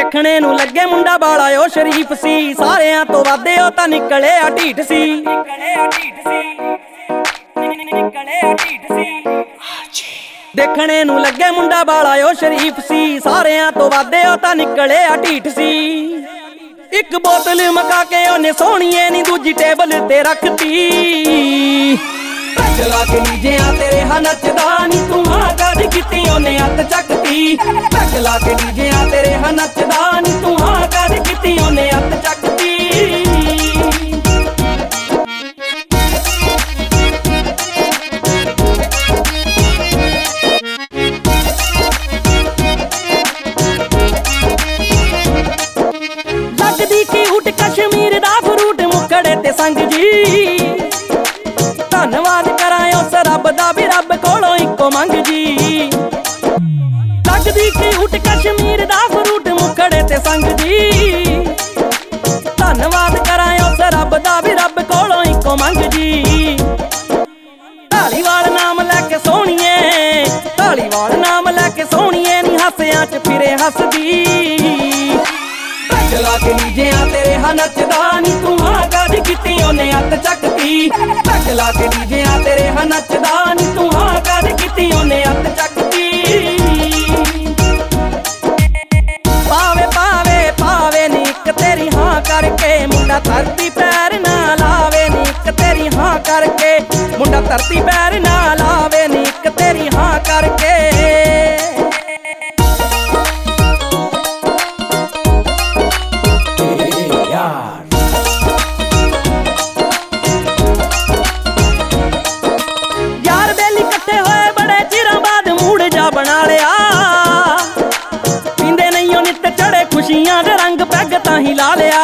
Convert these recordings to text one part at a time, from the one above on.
ਦੇਖਣੇ ਨੂੰ ਲੱਗੇ ਮੁੰਡਾ ਬਾਲਾ ਉਹ ਸ਼ਰੀਫ ਸੀ, ਸਾਰਿਆਂ ਤੋਂ ਵੱਧ ਉਹ ਤਾਂ ਨਿਕਲਿਆ ਢੀਠ ਸੀ। ਦੇਖਣੇ ਨੂੰ ਲੱਗੇ ਮੁੰਡਾ ਬਾਲਾ ਉਹ ਸ਼ਰੀਫ ਸੀ, ਸਾਰਿਆਂ ਤੋਂ ਵੱਧ ਉਹ ਤਾਂ ਨਿਕਲਿਆ ਢੀਠ ਸੀ। ਇੱਕ ਬੋਤਲ ਮਕਾ ਕੇ ਉਹਨੇ ਸੋਹਣੀਏ ਨੀ ਦੂਜੀ ਟੇਬਲ ਤੇ ਰੱਖਤੀ। ਚਲਾ ਕੇ ਨੀਜਿਆਂ ਤੇਰੇ ਹਾਂ ਨੱਚਦਾ ਨੀ ਤੂੰ ਹਾਂ ਗੱਜ ਕੀਤੀ ਉਹਨੇ ਹੱਥ ਚੱਕਤੀ। ਚਲਾ ਕੇ ਨੀਜਿਆਂ ਤੇਰੇ ਹਾਂ ਨੱਚਦਾ ਨੀ ਤੂੰ ਹਾਂ ਗੱਜ ਕੀਤੀ ਉਹਨੇ ਹੱਥ ਚੱਕਤੀ। ਲੱਗਦੀ ਕਿਊਟ ਕਸ਼ਮੀਰ ਦਾ ਫਰੂਟ ਮੁਕੜੇ ਤੇ ਸੰਗ ਜੀ। ਧੰਨਵਾਦ ਕਰਾਂ ਉਸ ਰੱਬ ਦਾ ਵੀ ਰੱਬ ਕੋਲੋਂ ਇੱਕੋ ਮੰਗ ਜੀ। ਲੱਗਦੀ ਕਿਊਟ ਕਸ਼ਮੀਰ ਦਾ ਫਰੂਟ ਮੁਕੜੇ ਤੇ ਸੰਗ ਜੀ। ਧੰਨਵਾਦ ਕਰਾਂ ਉਸ ਰੱਬ ਦਾ ਵੀ ਰੱਬ ਕੋਲੋਂ ਇੱਕੋ ਮੰਗ ਜੀ। ਢਾਲੀਵਾਲ ਨਾਮ ਲੈ ਕੇ ਸੋਹਣੀਏ, ਢਾਲੀਵਾਲ ਨਾਮ ਲੈ ਕੇ ਸੋਹਣੀਏ ਨੀ ਹਾਸਿਆਂ ਚ ਫਿਰੇ ਹੱਸਦੀ। ਚਲਾ ਕੇ ਨੀਜਿਆਂ ਤੇਰੇ ਹਾਂ ਨੱਚਦਾ ਨੀ ਤੂੰ ਹਾਂ ਗੱਜ ਕੀਤੀ ਉਹਨੇ ਹੱਥ ਚੱਕਤੀ। ਚਲਾ ਕੇ ਨੀਜਿਆਂ ਤੇਰੇ ਹਾਂ ਨੱਚਦਾ ਨੀ ਤੂੰ ਹਾਂ ਗੱਜ ਕੀਤੀ ਉਹਨੇ ਹੱਥ ਚੱਕਤੀ। ਪਾਵੇ ਪਾਵੇ ਪਾਵੇ ਨੀ ਇੱਕ ਤੇਰੀ ਹਾਂ ਕਰਕੇ, ਮੁੰਡਾ ਧਰਤੀ ਪੈਰ ਨਾ ਲਾਵੇ ਨੀ ਇੱਕ ਤੇਰੀ ਹਾਂ ਕਰਕੇ, ਮੁੰਡਾ ਧਰਤੀ ਪੈਰ ਨਾ ਲਾਵੇ ਨੀ ਇੱਕ ਤੇਰੀ ਹਾਂ ਕਰਕੇ। ਯਾਰ ਬੇਲੀ ਇਕੱਠੇ ਹੋਏ ਬੜੇ ਚਿਰਾਂ ਬਾਅਦ ਮੂਡ ਜਾ ਬਣਾ ਲਿਆ। ਪੀਂਦੇ ਨਹੀਂ ਉਹ ਨਿੱਤ ਚੜੇ ਖੁਸ਼ੀਆਂ ਦੇ ਰੰਗ ਪੈਗ ਤਾਂ ਹੀ ਲਾ ਲਿਆ।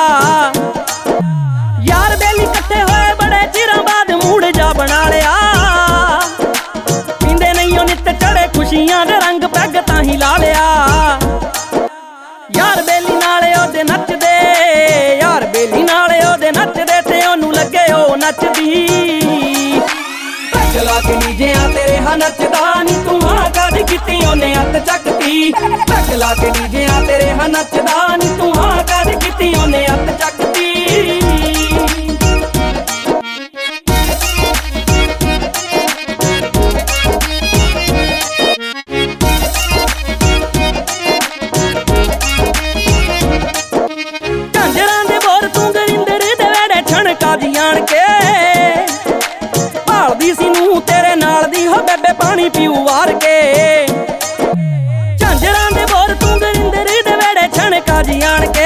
ਯਾਰ ਬੇਲੀ ਇਕੱਠੇ ਹੋਏ ਬੜੇ ਚਿਰਾਂ ਬਾਅਦ ਮੂਡ ਜਾ ਬਣਾ ਲਿਆ। ਪੀਂਦੇ ਨਹੀਂ ਉਹ ਨਿੱਤ ਚੜੇ ਖੁਸ਼ੀਆਂ ਦੇ ਰੰਗ ਪੈਗ ਤਾਂ ਹੀ ਲਾ ਲਿਆ। ਯਾਰ ਬੇਲੀ ਨਾਲੇ ਉਹਦੇ ਨੱਚਦੇ, ਯਾਰ ਬੇਲੀ ਨਾਲੇ ਉਹਦੇ ਨੱਚਦੇ ਤੇ ਉਹਨੂੰ ਲੱਗੇ ਉਹ ਨੱਚਦੀ। ਚਲਾ ਕੇ ਨੀਜਿਆਂ ਤੇਰੇ ਹਾਂ ਨੱਚਦਾ ਨੀ ਤੂੰ ਹਾਂ ਗੱਜ ਕੀਤੀ ਉਹਨੇ ਹੱਥ ਚੱਕਤੀ। ਚਲਾ ਕੇ ਨੀਜਿਆਂ ਤੇਰੇ ਹਾਂ ਨੱਚਦਾ ਨੀ ਤੂੰ ਹਾਂ ਗੱਜ ਕੀਤੀ ਉਹਨੇ ਹੱਥ ਚੱਕਤੀ। ਝਾਂਜਰਾਂ ਦੇ ਬੋਰ ਤੂੰ ਗਰਿੰਦਰ ਦੇ ਵੇੜੇ ਛਣਕਾ ਦੀ ਆਣ ਕੇ। ਭਾਲਦੀ ਸੀ ਨੂੰ ਤੇਰੇ ਨਾਲ ਦੀ ਹੋ ਬੇਬੇ ਪਾਣੀ ਪੀਊ ਵਾਰ ਕੇ। ਝਾਂਜਰਾਂ ਦੇ ਬੋਰ ਤੂੰ ਗਰਿੰਦਰ ਦੇ ਵੇੜੇ ਛਣਕਾ ਜੀ ਆਣ ਕੇ।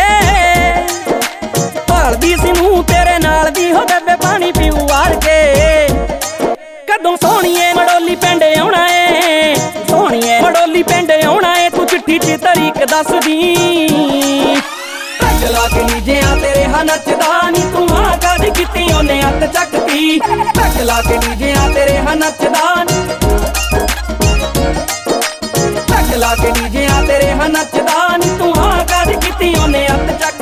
ਭਾਲਦੀ ਸੀ ਨੂੰ ਤੇਰੇ ਨਾਲ ਦੀ ਹੋ ਬੇਬੇ ਪਾਣੀ ਪੀਊ ਵਾਰ ਕੇ। ਕਦੋਂ ਸੋਹਣੀਏ ਮੜੋਲੀ ਪਿੰਡ ਆਉਣਾ ਏ, ਸੋਹਣੀਏ ਮੜੋਲੀ ਪਿੰਡ ਆਉਣਾ ਏ, ਤੂੰ ਚਿੱਠੀ 'ਚ ਤਰੀਕ ਦੱਸਦੀ। ਚਲਾ ਕੇ ਨੀਜਿਆਂ ਤੇਰੇ ਹਾਂ ਨੱਚਦਾ ਨੀ ਤੂੰ ਹਾਂ ਗੱਜ ਕੀਤੀ ਉਹਨੇ ਹੱਥ ਚੱਕਤੀ। ਚਲਾ ਕੇ ਨੀਜਿਆਂ ਤੇਰੇ ਹਾਂ ਨੱਚਦਾ ਨੀ, ਚਲਾ ਕੇ ਨੀਜਿਆਂ ਤੇਰੇ ਹਾਂ ਨੱਚਦਾ ਨੀ ਤੂੰ ਹਾਂ ਗੱਜ ਕੀਤੀ ਉਹਨੇ ਹੱਥ ਚੱਕ